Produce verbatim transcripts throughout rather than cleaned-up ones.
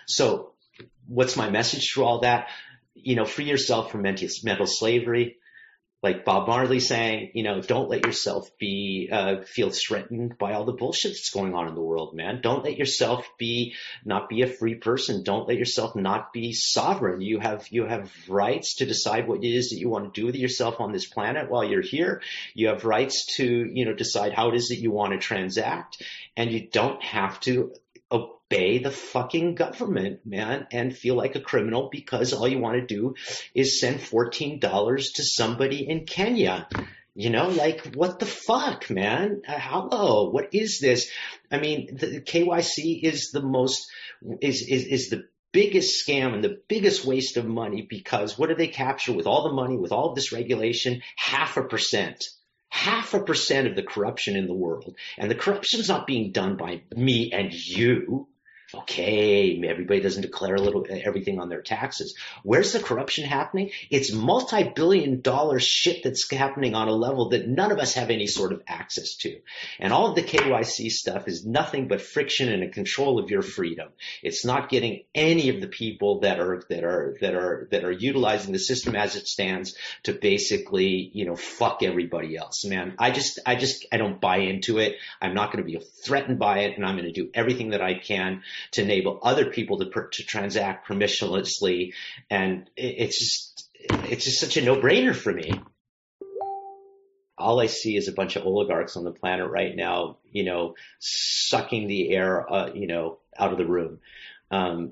So what's my message through all that? You know, free yourself from mental, mental slavery. Like Bob Marley saying, you know, don't let yourself be, uh, feel threatened by all the bullshit that's going on in the world, man. Don't let yourself be, not be a free person. Don't let yourself not be sovereign. You have, you have rights to decide what it is that you want to do with yourself on this planet while you're here. You have rights to, you know, decide how it is that you want to transact, and you don't have to obey the fucking government, man, and feel like a criminal because all you want to do is send fourteen dollars to somebody in Kenya. You know, like, what the fuck, man? Uh, hello, what is this? I mean, the K Y C is the most, is, is, is the biggest scam and the biggest waste of money, because what do they capture with all the money, with all of this regulation? Half a percent. Half a percent of the corruption in the world. And the corruption's not being done by me and you. Okay, everybody doesn't declare a little everything on their taxes. Where's the corruption happening? It's multi-billion dollar shit that's happening on a level that none of us have any sort of access to. And all of the K Y C stuff is nothing but friction and a control of your freedom. It's not getting any of the people that are that are that are that are utilizing the system as it stands to basically, you know, fuck everybody else. Man, I just I just I don't buy into it. I'm not going to be threatened by it, and I'm going to do everything that I can to enable other people to to transact permissionlessly, and it's just it's just such a no-brainer for me. All I see is a bunch of oligarchs on the planet right now, you know, sucking the air, uh, you know, out of the room. Um,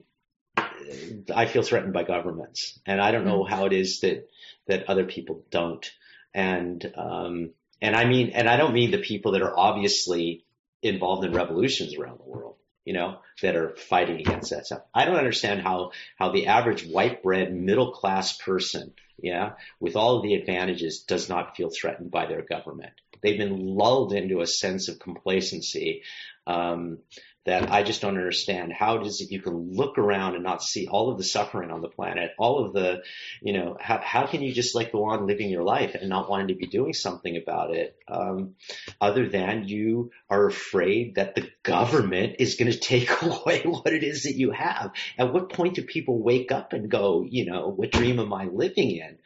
I feel threatened by governments, and I don't know how it is that that other people don't. And um, and I mean, and I don't mean the people that are obviously involved in revolutions around the world, you know, that are fighting against that stuff. I don't understand how, how the average white bread middle class person, yeah, with all of the advantages, does not feel threatened by their government. They've been lulled into a sense of complacency, um, that I just don't understand. How does it, you can look around and not see all of the suffering on the planet, all of the, you know, how, how can you just like go on living your life and not wanting to be doing something about it, um, other than you are afraid that the government is going to take away what it is that you have? At what point do people wake up and go, you know, what dream am I living in?